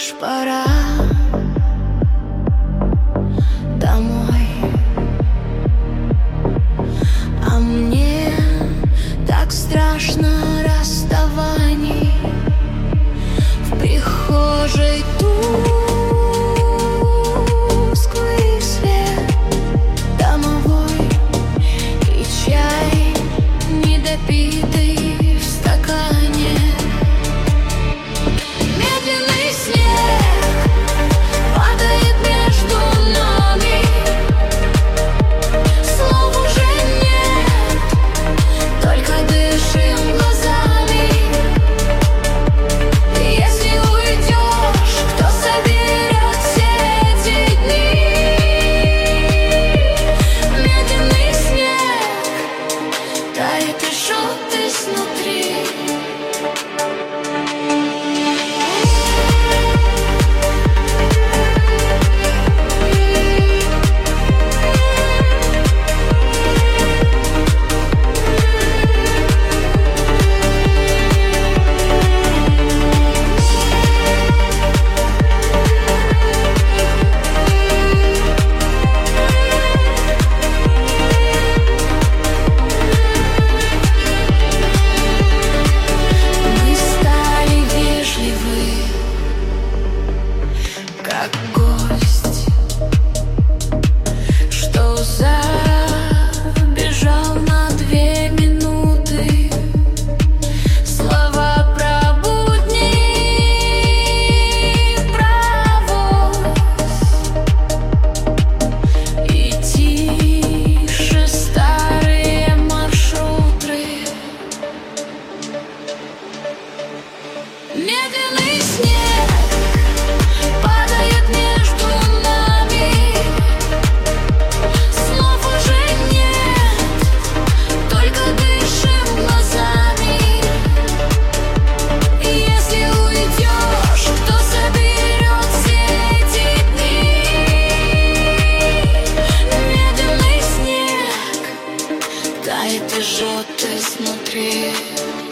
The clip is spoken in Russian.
лишь пора домой. А мне так страшно расставаний. В прихожей тусклый свет домовой и чай недопитый в стакане. Медленный снег падает между нами. Слов уже нет, только дышим глазами. Если уйдешь, кто соберет все эти дни? Медленный снег тает и жжет изнутри. Как гость, что забежал на 2 минуты. Слова про будни, провоз и тише старые маршруты. Медленный снег падает между нами. Слов уже нет, только дышим глазами. Если уйдешь, кто соберет все эти дни? Медленный снег тает и жжет изнутри.